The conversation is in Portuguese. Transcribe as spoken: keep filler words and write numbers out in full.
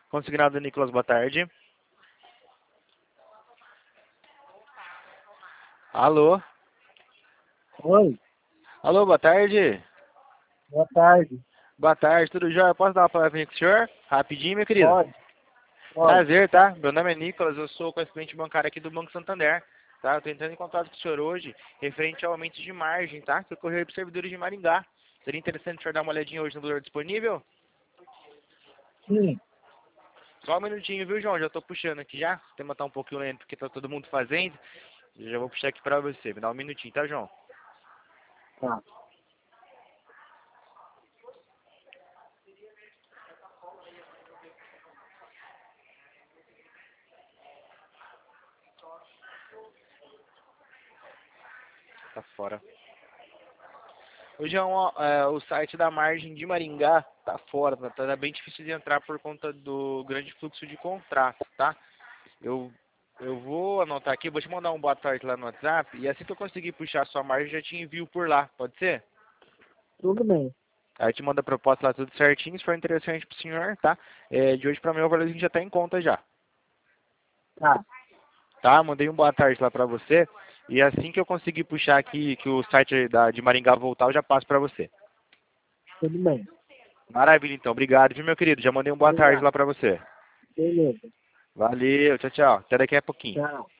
Consignado Nicolas, boa tarde. Alô? Oi, Alô, boa tarde. boa tarde. Boa tarde, tudo jóia? Posso dar uma palavrinha com o senhor? Rapidinho, meu querido. Pode, pode. Prazer, tá? Meu nome é Nicolas, eu sou correspondente bancário aqui do Banco Santander, tá? Eu tô entrando em contato com o senhor hoje, referente ao aumento de margem, tá? Que ocorreu aí para os servidores de Maringá. Seria interessante o senhor dar uma olhadinha hoje no valor disponível? Sim, Só um minutinho, viu, João? Já tô puxando aqui já. O tema tá um pouquinho lento porque tá todo mundo fazendo. Eu já vou puxar aqui pra você. Me dá um minutinho, tá, João? tá. Tá fora. Hoje é, um, é, o site da margem de Maringá tá fora, tá, tá bem difícil de entrar por conta do grande fluxo de contratos, tá? Eu, eu vou anotar aqui, vou te mandar um boa tarde lá no WhatsApp, e assim que eu conseguir puxar a sua margem, já te envio por lá, pode ser? Tudo bem. Aí eu te mando a proposta lá tudo certinho, se for interessante pro senhor, tá? É, de hoje pra amanhã o valorzinho já tá em conta já, Tá, tá? Mandei um boa tarde lá pra você, e assim que eu conseguir puxar aqui, que o site da, de Maringá voltar, eu já passo pra você. tudo bem. Maravilha, então. Obrigado, viu, meu querido? Já mandei um boa tarde Obrigado. lá pra você. Beleza. Valeu, tchau, tchau. Até daqui a pouquinho. Tchau.